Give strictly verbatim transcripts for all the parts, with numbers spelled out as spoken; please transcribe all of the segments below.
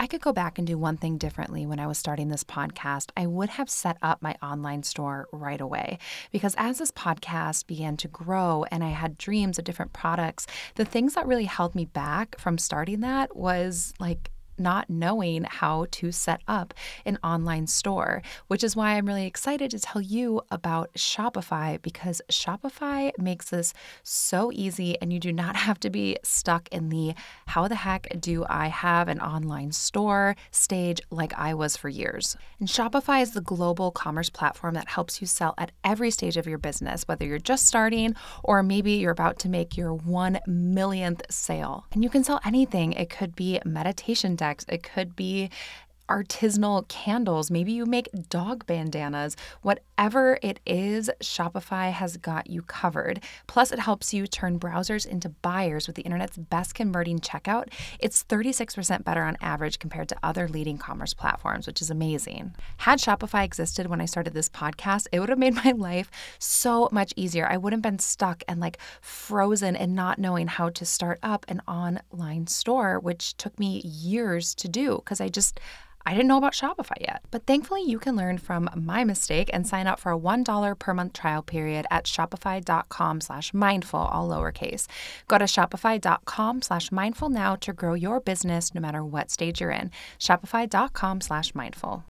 I could go back and do one thing differently when I was starting this podcast, I would have set up my online store right away. Because as this podcast began to grow and I had dreams of different products, the things that really held me back from starting that was like not knowing how to set up an online store, which is why I'm really excited to tell you about Shopify, because Shopify makes this so easy and you do not have to be stuck in the how the heck do I have an online store stage like I was for years. And Shopify is the global commerce platform that helps you sell at every stage of your business, whether you're just starting or maybe you're about to make your one millionth sale. And you can sell anything. It could be meditation decks. It could be artisanal candles. Maybe you make dog bandanas. Whatever it is, Shopify has got you covered. Plus, it helps you turn browsers into buyers with the internet's best converting checkout. It's thirty-six percent better on average compared to other leading commerce platforms, which is amazing. Had Shopify existed when I started this podcast, it would have made my life so much easier. I wouldn't have been stuck and like frozen and not knowing how to start up an online store, which took me years to do because I just I didn't know about Shopify yet. But thankfully, you can learn from my mistake and sign up for a one dollar per month trial period at shopify.com slash mindful, all lowercase. Go to shopify.com slash mindful now to grow your business no matter what stage you're in. Shopify.com slash mindful.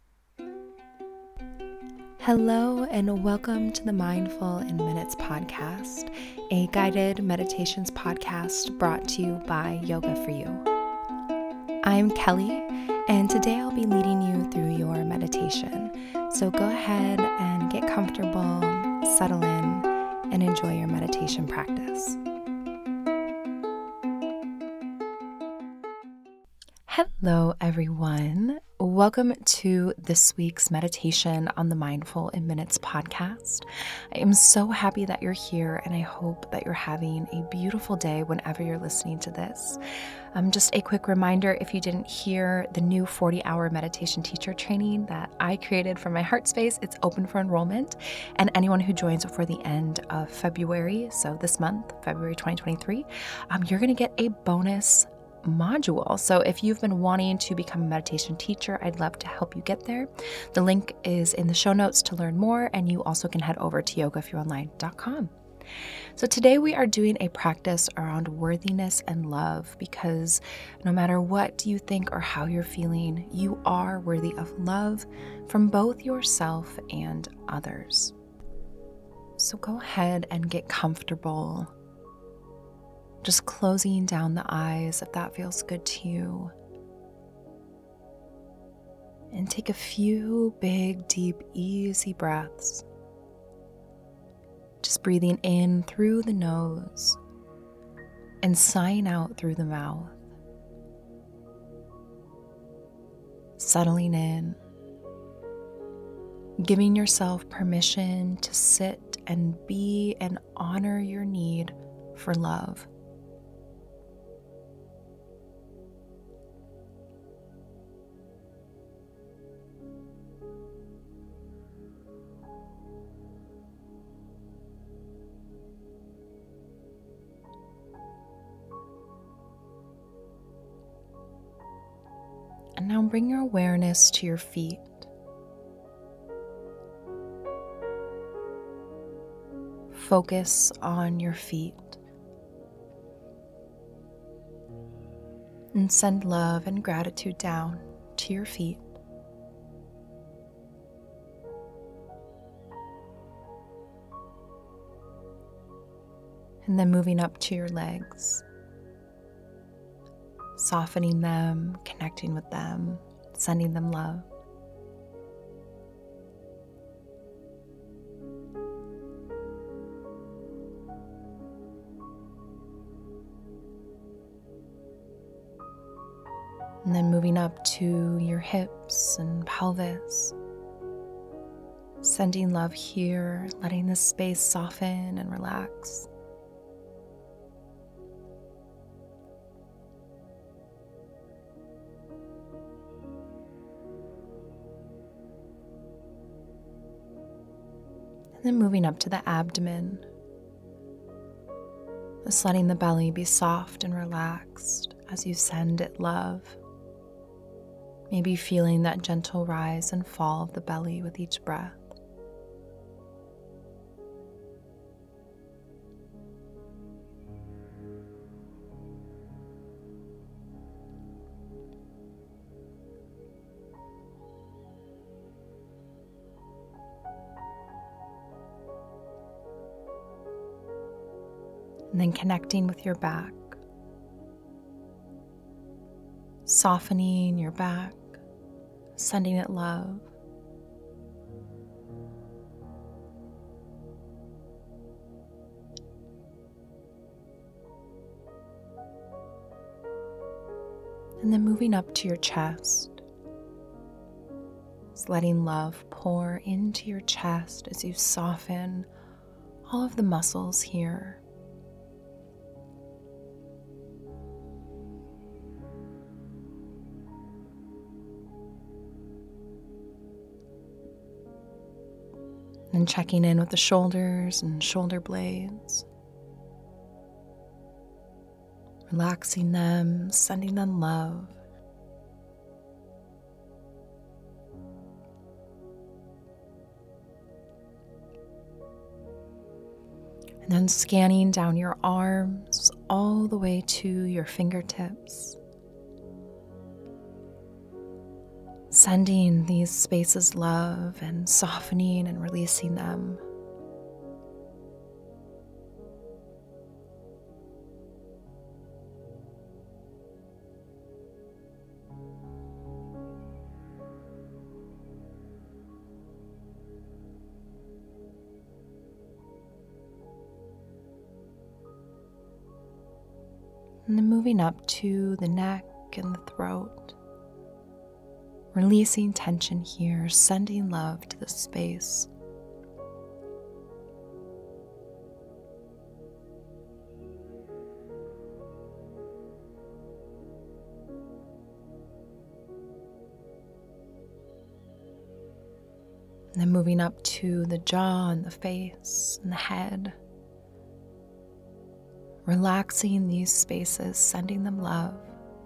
Hello, and welcome to the Mindful in Minutes podcast, a guided meditations podcast brought to you by Yoga For You. I'm Kelly, and today I'll be leading you through your meditation. So go ahead and get comfortable, settle in, and enjoy your meditation practice. Hello, everyone. Welcome to this week's meditation on the Mindful in Minutes podcast. I am so happy that you're here, and I hope that you're having a beautiful day whenever you're listening to this. Um, just a quick reminder, if you didn't hear the new forty-hour meditation teacher training that I created for my heart space, it's open for enrollment, and anyone who joins before the end of February, so this month, February twenty twenty-three, um, you're going to get a bonus module. So if you've been wanting to become a meditation teacher, I'd love to help you get there. The link is in the show notes to learn more, and you also can head over to yoga for you online dot com. So today we are doing a practice around worthiness and love, because no matter what you think or how you're feeling, you are worthy of love from both yourself and others. So go ahead and get comfortable. Just closing down the eyes if that feels good to you. And take a few big, deep, easy breaths. Just breathing in through the nose and sighing out through the mouth. Settling in. Giving yourself permission to sit and be and honor your need for love. And now bring your awareness to your feet. Focus on your feet. And send love and gratitude down to your feet. And then moving up to your legs. Softening them, connecting with them, sending them love. And then moving up to your hips and pelvis. Sending love here, letting the space soften and relax. Then moving up to the abdomen, just letting the belly be soft and relaxed as you send it love. Maybe feeling that gentle rise and fall of the belly with each breath. And then connecting with your back, softening your back, sending it love. And then moving up to your chest, just letting love pour into your chest as you soften all of the muscles here. And checking in with the shoulders and shoulder blades. Relaxing them, sending them love. And then scanning down your arms all the way to your fingertips. Sending these spaces love and softening and releasing them. And then moving up to the neck and the throat. Releasing tension here, sending love to the space. And then moving up to the jaw and the face and the head. Relaxing these spaces, sending them love.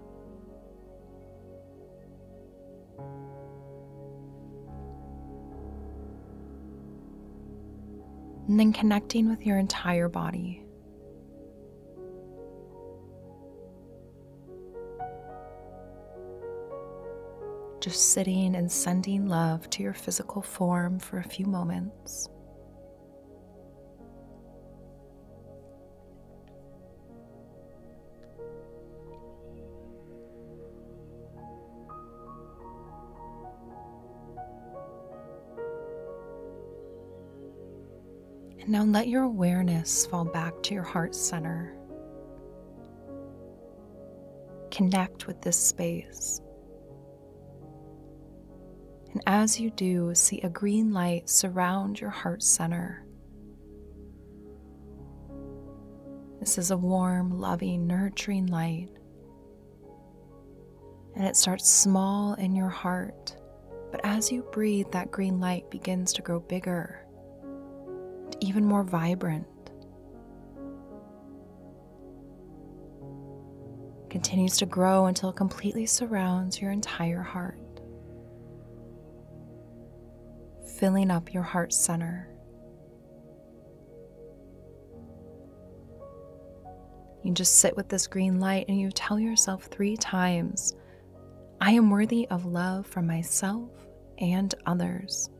And then connecting with your entire body. Just sitting and sending love to your physical form for a few moments. And now let your awareness fall back to your heart center. Connect with this space. And as you do, see a green light surround your heart center. This is a warm, loving, nurturing light. And it starts small in your heart, but as you breathe, that green light begins to grow bigger. Even more vibrant. Continues to grow until it completely surrounds your entire heart, filling up your heart center. You just sit with this green light and you tell yourself three times, I am worthy of love from myself and others.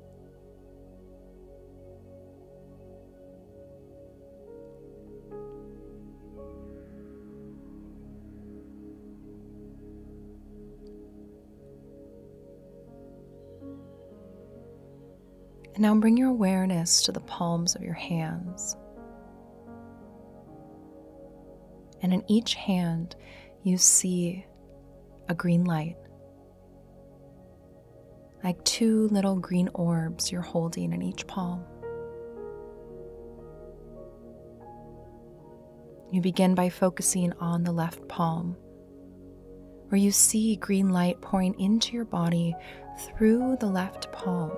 And now bring your awareness to the palms of your hands. And in each hand, you see a green light, like two little green orbs you're holding in each palm. You begin by focusing on the left palm, where you see green light pouring into your body through the left palm.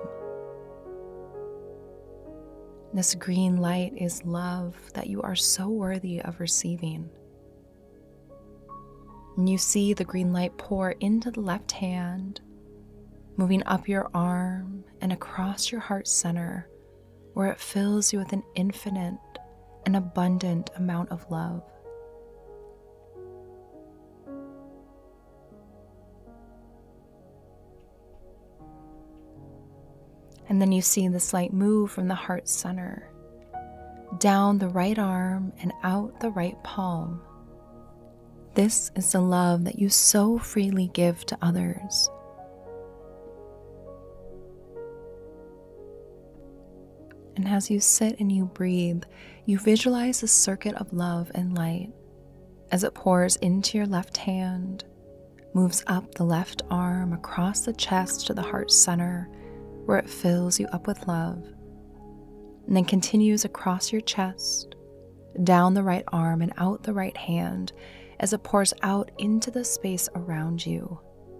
This green light is love that you are so worthy of receiving. And you see the green light pour into the left hand moving up your arm and across your heart center, where it fills you with an infinite and abundant amount of love. And then you see this light move from the heart center, down the right arm and out the right palm. This is the love that you so freely give to others. And as you sit and you breathe, you visualize a circuit of love and light as it pours into your left hand, moves up the left arm across the chest to the heart center, where it fills you up with love, and then continues across your chest, down the right arm and out the right hand as it pours out into the space around you.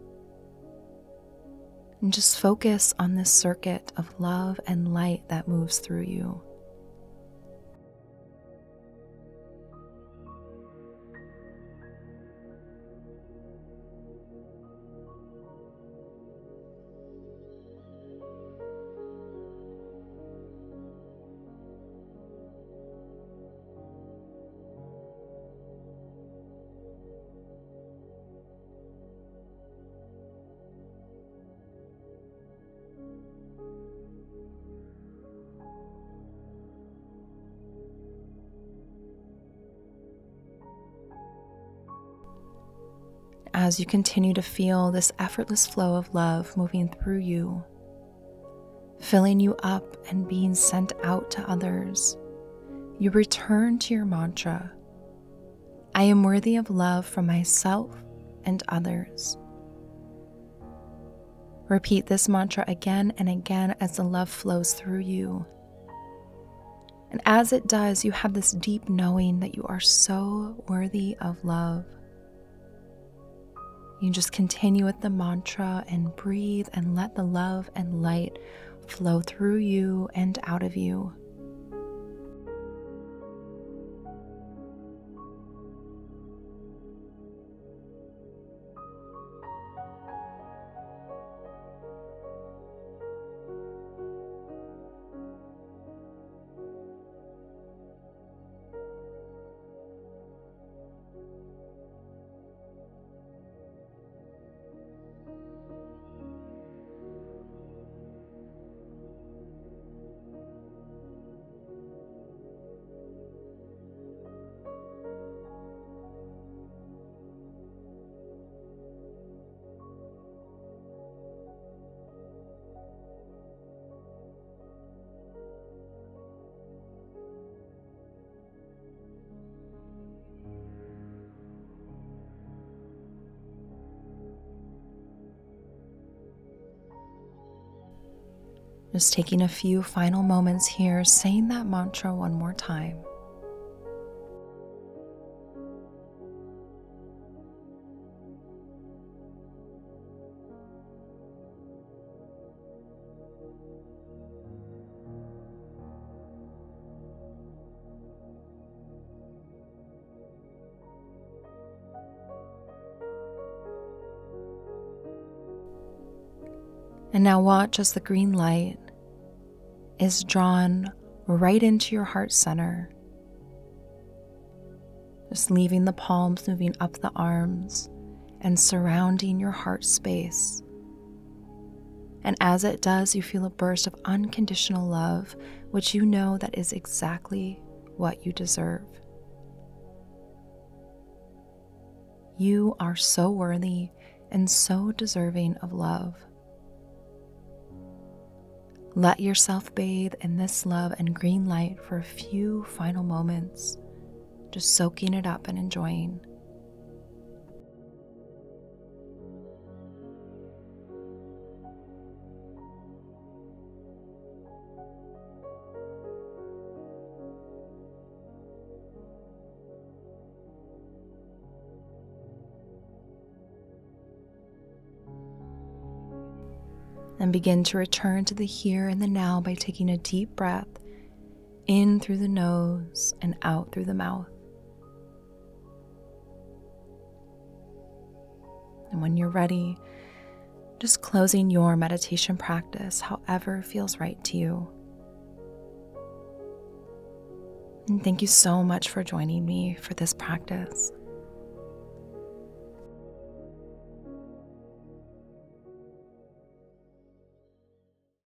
And just focus on this circuit of love and light that moves through you. As you continue to feel this effortless flow of love moving through you, filling you up and being sent out to others, you return to your mantra, I am worthy of love from myself and others. Repeat this mantra again and again as the love flows through you. And as it does, you have this deep knowing that you are so worthy of love. You just continue with the mantra and breathe and let the love and light flow through you and out of you. Just taking a few final moments here, saying that mantra one more time. And now watch as the green light is drawn right into your heart center, just leaving the palms, moving up the arms, and surrounding your heart space. And as it does, you feel a burst of unconditional love, which you know that is exactly what you deserve. You are so worthy and so deserving of love. Let yourself bathe in this love and green light for a few final moments, just soaking it up and enjoying. And begin to return to the here and the now by taking a deep breath in through the nose and out through the mouth. And when you're ready, just closing your meditation practice however feels right to you. And thank you so much for joining me for this practice.